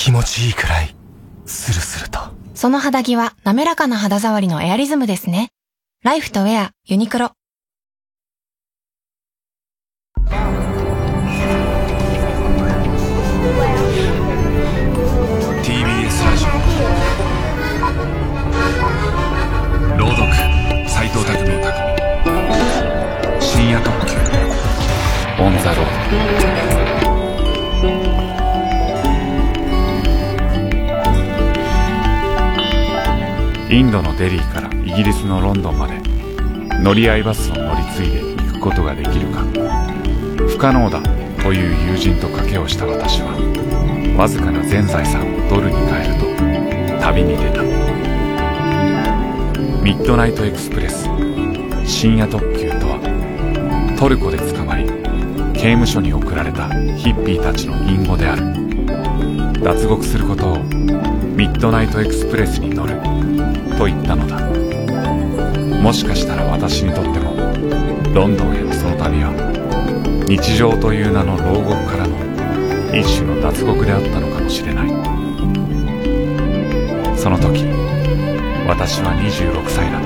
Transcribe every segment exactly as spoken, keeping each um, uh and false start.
気持ちいいくらいスルスルと。 その肌着は滑らかな肌触りのエアリズムですね。ライフとウェアユニクロ。 ティービーエス ラジオ朗読斎藤工の匠、深夜特急オンザロード。インドのデリーからイギリスのロンドンまで乗り合いバスを乗り継いで行くことができるか不可能だという友人と賭けをした私は、わずかな全財産をドルに変えると旅に出た。ミッドナイトエクスプレス深夜特急とは、トルコで捕まり刑務所に送られたヒッピーたちの隠語である。脱獄することをミッドナイトエクスプレスに乗ると言ったのだ。もしかしたら私にとってもロンドンへのその旅は、日常という名の牢獄からの一種の脱獄であったのかもしれない。その時私はにじゅうろくさいだった。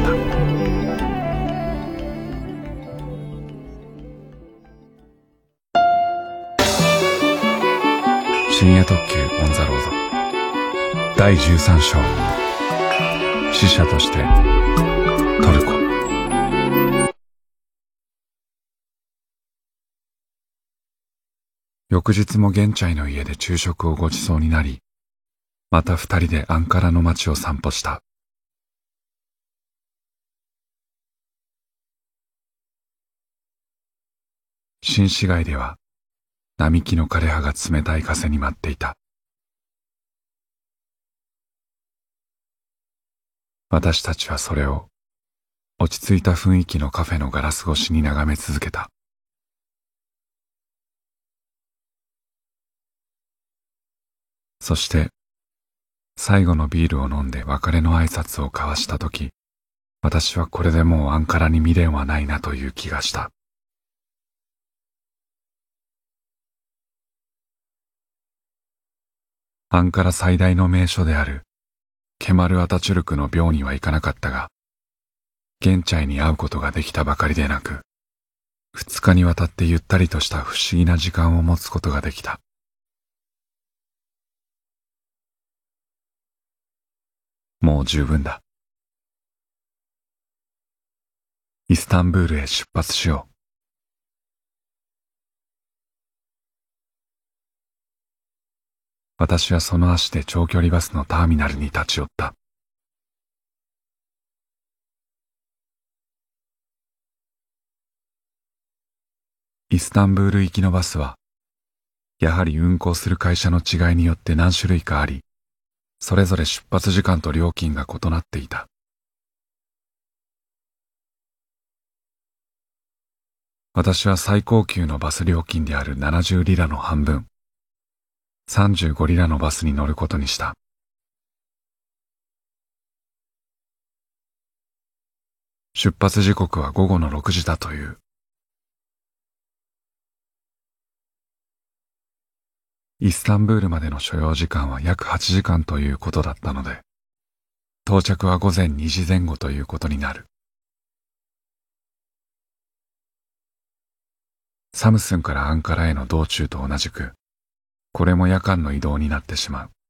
深夜特急オンザロードだいじゅうさん章、死者としてトルコ。翌日もゲンチャイの家で昼食をごちそうになり、また二人でアンカラの街を散歩した。新市街では並木の枯れ葉が冷たい風に舞っていた。私たちはそれを落ち着いた雰囲気のカフェのガラス越しに眺め続けた。そして最後のビールを飲んで別れの挨拶を交わしたとき、私はこれでもうアンカラに未練はないなという気がした。アンカラ最大の名所であるケマル・アタチュルクの廟には行かなかったが、ゲンチャイに会うことができたばかりでなく、二日にわたってゆったりとした不思議な時間を持つことができた。もう十分だ。イスタンブールへ出発しよう。私はその足で長距離バスのターミナルに立ち寄った。イスタンブール行きのバスは、やはり運行する会社の違いによって何種類かあり、それぞれ出発時間と料金が異なっていた。私は最高級のバス料金であるななじゅうリラの半分、さんじゅうごリラのバスに乗ることにした。出発時刻は午後のろくじだという。イスタンブールまでの所要時間は約はちじかんということだったので、到着は午前にじぜん後ということになる。サムスンからアンカラへの道中と同じく、これも夜間の移動になってしまう。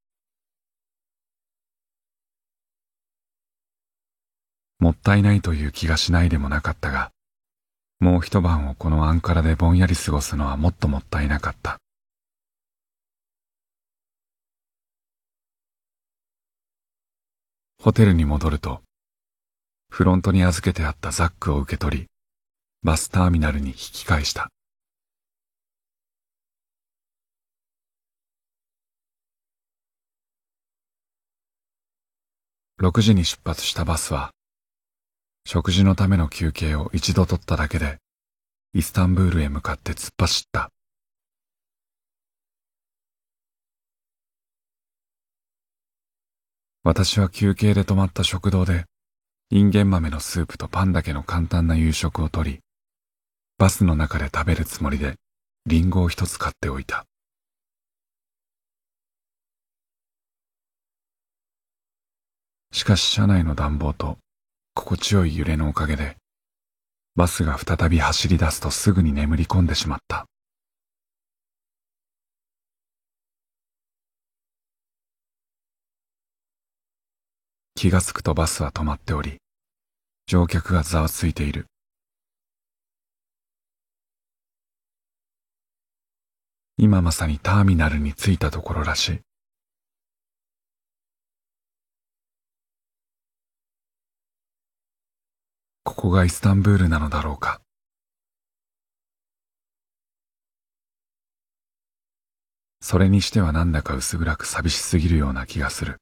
もったいないという気がしないでもなかったが、もう一晩をこのアンカラでぼんやり過ごすのはもっともったいなかった。ホテルに戻ると、フロントに預けてあったザックを受け取り、バスターミナルに引き返した。ろくじに出発したバスは、食事のための休憩を一度取っただけで、イスタンブールへ向かって突っ走った。私は休憩で泊まった食堂で、インゲン豆のスープとパンだけの簡単な夕食をとり、バスの中で食べるつもりでリンゴを一つ買っておいた。 しかし車内の暖房と心地よい揺れのおかげで、バスが再び走り出すとすぐに眠り込んでしまった。気がつくとバスは止まっており、乗客がざわついている。今まさにターミナルに着いたところらしい。ここがイスタンブールなのだろうか。それにしてはなんだか薄暗く寂しすぎるような気がする。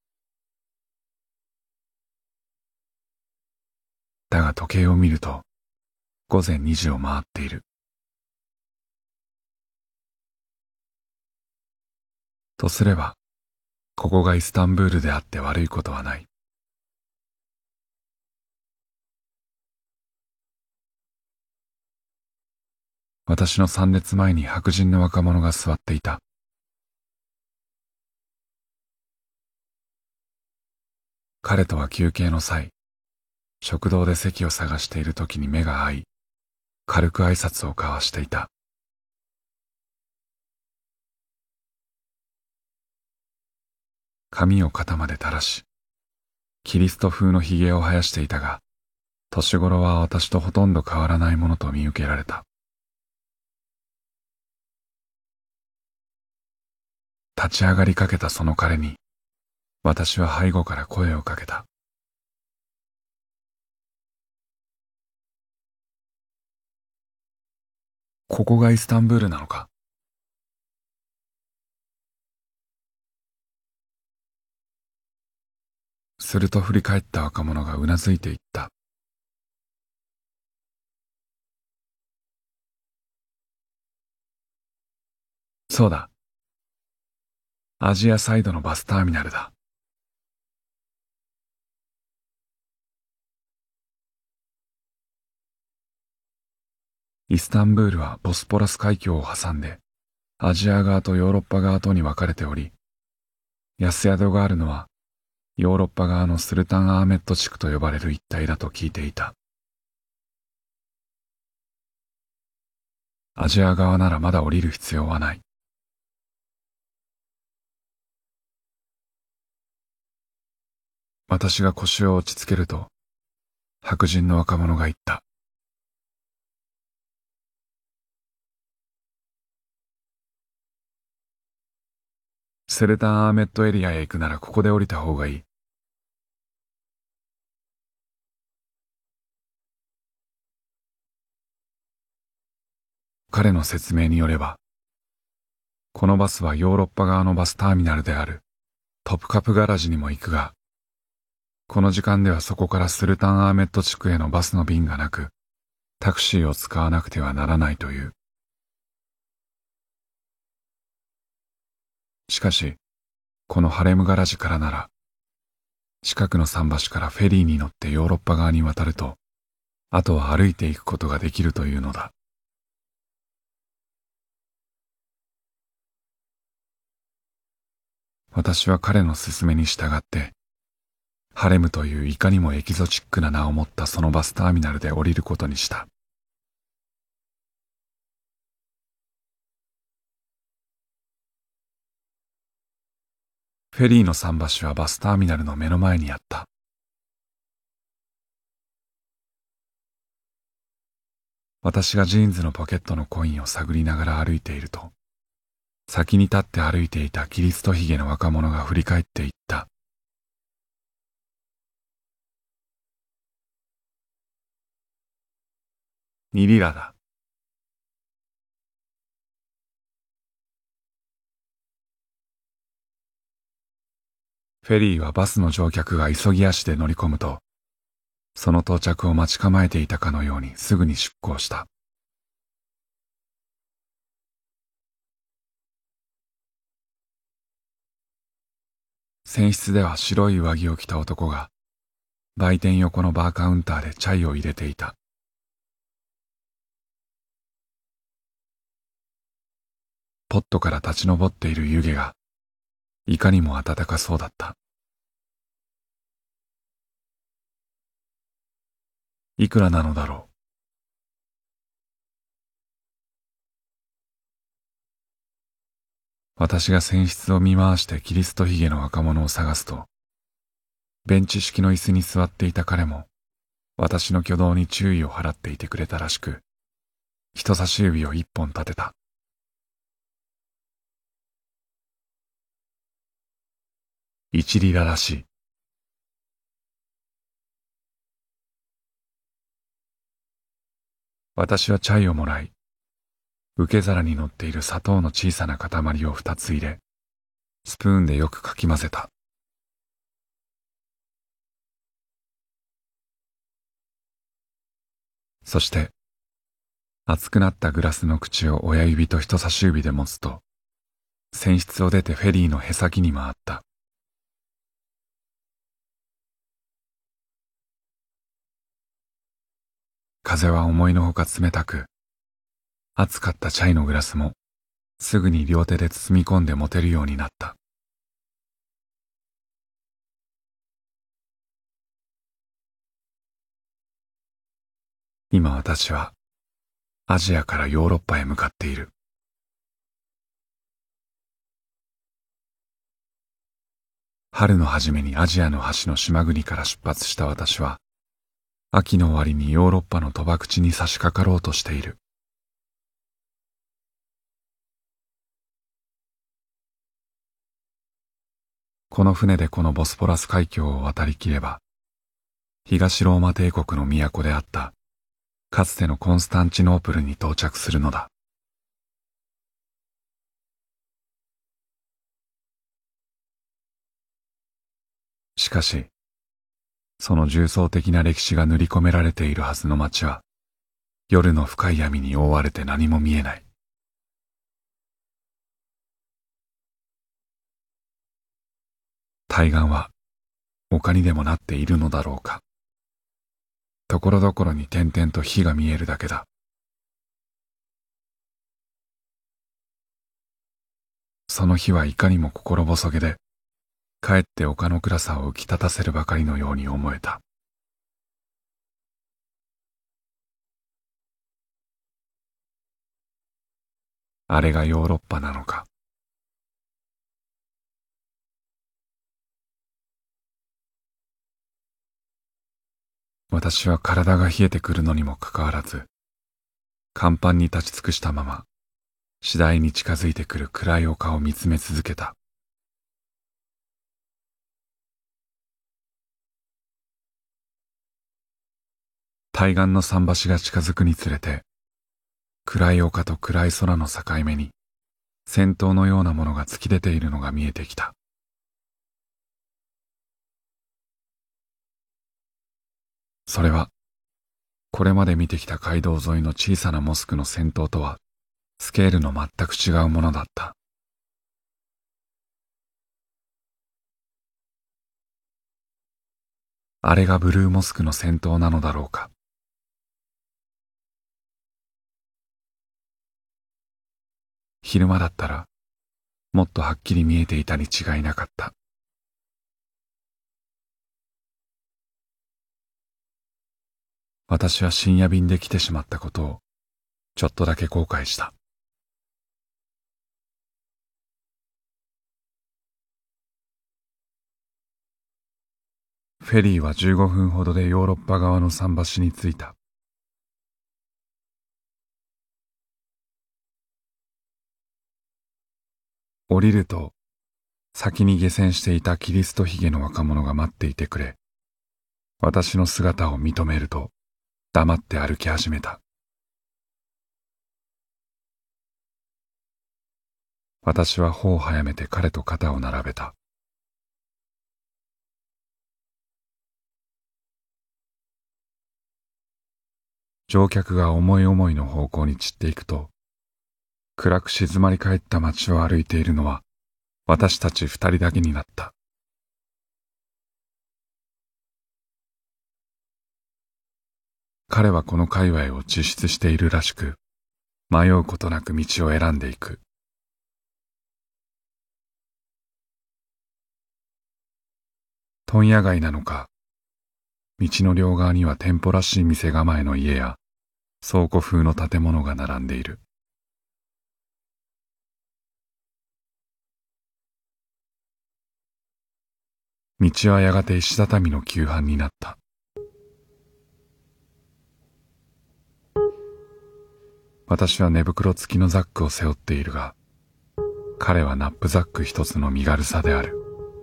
だが時計を見ると午前にじを回っている。とすれば、ここがイスタンブールであって悪いことはない。私の参列前に白人の若者が座っていた。彼とは休憩の際、食堂で席を探している時に目が合い、軽く挨拶を交わしていた。髪を肩まで垂らし、キリスト風の髭を生やしていたが、年頃は私とほとんど変わらないものと見受けられた。立ち上がりかけたその彼に、私は背後から声をかけた。ここがイスタンブールなのか？すると振り返った若者がうなずいていった。そうだ。アジアサイドのバスターミナルだ。イスタンブールはボスポラス海峡を挟んで、アジア側とヨーロッパ側とに分かれており、安宿があるのは、ヨーロッパ側のスルタンアーメット地区と呼ばれる一帯だと聞いていた。アジア側ならまだ降りる必要はない。私が腰を落ち着けると、白人の若者が言った。セルタンアーメットエリアへ行くならここで降りた方がいい。彼の説明によれば、このバスはヨーロッパ側のバスターミナルであるトプカプガラジにも行くが、この時間ではそこからスルタンアーメット地区へのバスの便がなく、タクシーを使わなくてはならないという。しかし、このハレムガラジからなら、近くの桟橋からフェリーに乗ってヨーロッパ側に渡ると、あとは歩いていくことができるというのだ。私は彼の勧めに従って、ハレムといういかにもエキゾチックな名を持ったそのバスターミナルで降りることにした。フェリーの桟橋はバスターミナルの目の前にあった。私がジーンズのポケットのコインを探りながら歩いていると、先に立って歩いていたキリストひげの若者が振り返っていった。にリラだ。フェリーはバスの乗客が急ぎ足で乗り込むと、その到着を待ち構えていたかのようにすぐに出港した。船室では白い上着を着た男が、売店横のバーカウンターでチャイを入れていた。ポットから立ち上っている湯気が、いかにも暖かそうだった。 いくらなのだろう。私が船室を見回してキリストヒゲの若者を探すと、ベンチ式の椅子に座っていた彼も、私の挙動に注意を払っていてくれたらしく、人差し指を一本立てた。一リラらしい。私はチャイをもらい、受け皿に乗っている砂糖の小さな塊を二つ入れ、スプーンでよくかき混ぜた。そして、熱くなったグラスの口を親指と人差し指で持つと、船室を出てフェリーのへさきに回った。風は思いのほか冷たく、熱かったチャイのグラスもすぐに両手で包み込んで持てるようになった。今私はアジアからヨーロッパへ向かっている。春の初めにアジアの端の島国から出発した私は、秋の終わりにヨーロッパの賭博地に差し掛かろうとしている。この船でこのボスポラス海峡を渡りきれば、東ローマ帝国の都であったかつてのコンスタンチノープルに到着するのだ。しかし、その重層的な歴史が塗り込められているはずの街は、夜の深い闇に覆われて何も見えない。対岸は丘にでもなっているのだろうか。ところどころに点々と火が見えるだけだ。その火はいかにも心細げで、かえって丘の暗さを浮き立たせるばかりのように思えた。あれがヨーロッパなのか。私は体が冷えてくるのにもかかわらず、甲板に立ち尽くしたまま、次第に近づいてくる暗い丘を見つめ続けた。対岸の桟橋が近づくにつれて、暗い丘と暗い空の境目に、尖塔のようなものが突き出ているのが見えてきた。それは、これまで見てきた街道沿いの小さなモスクの尖塔とは、スケールの全く違うものだった。あれがブルーモスクの尖塔なのだろうか。昼間だったら、もっとはっきり見えていたに違いなかった。私は深夜便で来てしまったことを、ちょっとだけ後悔した。フェリーはじゅうごふんほどでヨーロッパ側の桟橋に着いた。降りると、先に下船していたキリストヒゲの若者が待っていてくれ、私の姿を認めると、黙って歩き始めた。私は歩を早めて彼と肩を並べた。乗客が思い思いの方向に散っていくと、暗く静まり返った街を歩いているのは、私たち二人だけになった。彼はこの界隈を自出しているらしく、迷うことなく道を選んでいく。問屋街なのか、 道の両側には店舗らしい店構えの家や倉庫風の建物が並んでいる。道はやがて石畳の急坂になった。私は寝袋付きのザックを背負っているが、彼はナップザック一つの身軽さである。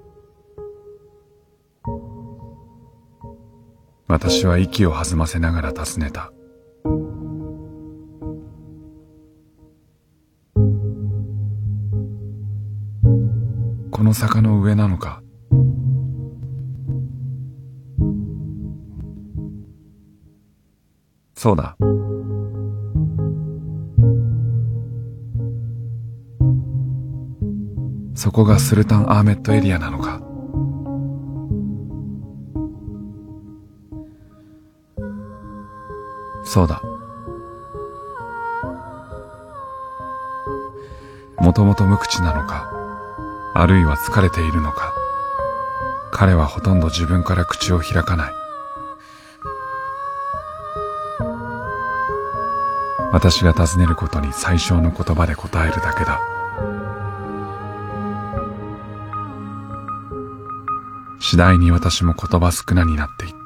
私は息を弾ませながら尋ねた。この坂の上なのか？そうだ。そこがスルタンアーメットエリアなのか？そうだ。もともと無口なのか、あるいは疲れているのか、彼はほとんど自分から口を開かない。私が尋ねることに最小の言葉で答えるだけだ。次第に私も言葉少なになっていった。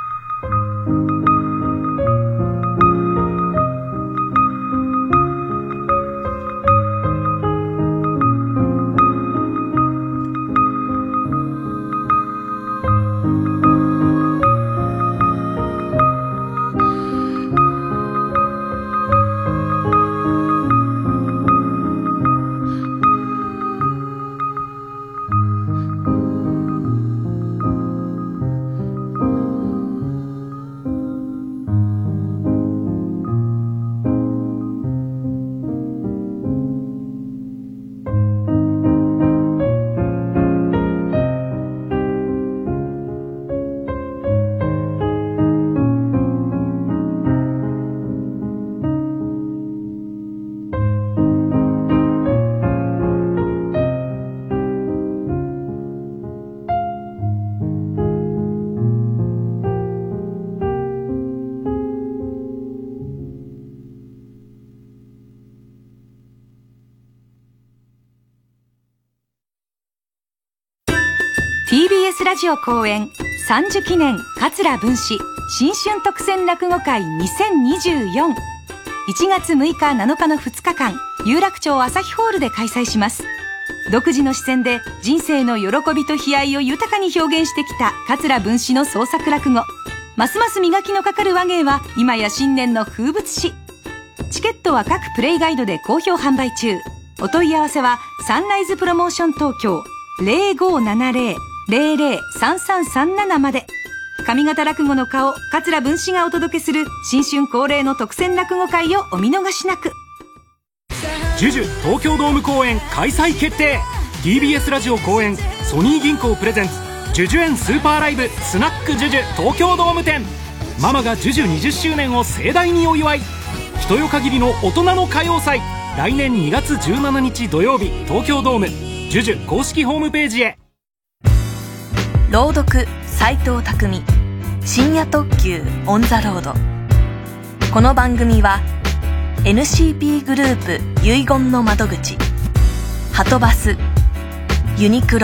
ティービーエス ラジオ公演さんじゅ記念桂文枝新春特選落語会にせんにじゅうよん いちがつむいかなのかのふつかかん有楽町朝日ホールで開催します。独自の視線で人生の喜びと悲哀を豊かに表現してきた桂文枝の創作落語、ますます磨きのかかる話芸は今や新年の風物詩。チケットは各プレイガイドで好評販売中。お問い合わせはサンライズプロモーション東京 ゼロごーななゼロ ゼロゼロ さんさんさんなな まで。上方落語の顔桂文枝がお届けする新春恒例の特選落語会をお見逃しなく。 ジュジュ東京ドーム公演開催決定。 ティービーエス ラジオ公演ソニー銀行プレゼンツジュジュ園スーパーライブスナックジュジュ東京ドーム店。ママがジュジュにじゅっしゅうねんを盛大にお祝い。一夜限りの大人の歌謡祭、来年にがつじゅうしちにち土曜日東京ドーム。ジュジュ公式ホームページへ。 朗読斉藤匠、深夜特急オンザロード。この番組は エヌシーピー グループ遺言の窓口、はとバス、ユニクロ、